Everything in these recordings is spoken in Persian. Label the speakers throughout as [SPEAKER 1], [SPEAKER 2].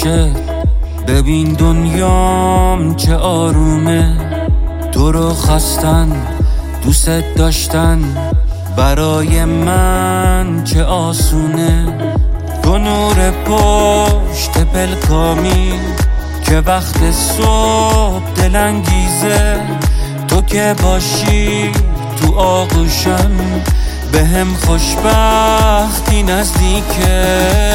[SPEAKER 1] باشه. ببین دنیام چه آرومه، تو رو خواستن دوست داشتن برای من چه آسونه. تو نور پشت پلکامی که وقت صبح دلانگیزه، تو که باشی تو آغوشم به هم خوشبختی نزدیکه.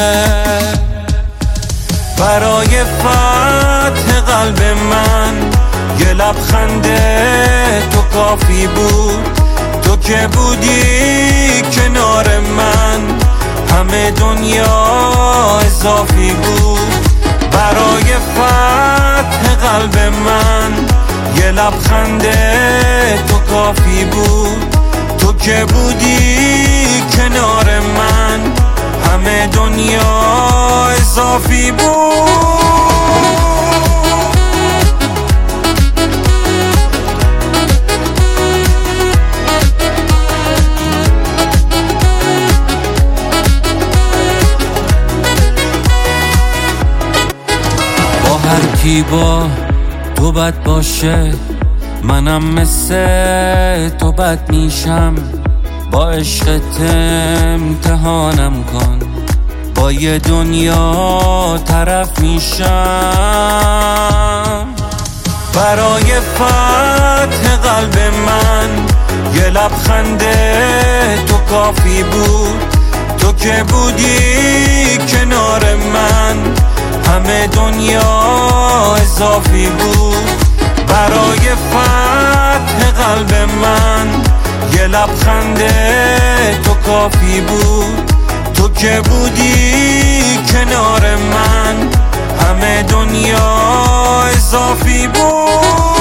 [SPEAKER 1] برای فتح قلب من یه لبخند تو کافی بود، تو که بودی کنار من همه دنیا اضافی بود. برای فتح قلب من یه لبخند تو کافی بود، تو که بودی کنار من همه دنیا اضافی بود. هر کی با تو بد باشه، منم مثل تو بد میشم. با عشقت امتحانم کن، با یه دنیا طرف میشم. برای فتح قلب من یه لبخند تو کافی بود، تو که بودی کنار من همه دنیا اضافی بود. برای فتح قلب من یه لبخند تو کافی بود، تو که بودی کنار من همه دنیا اضافی بود.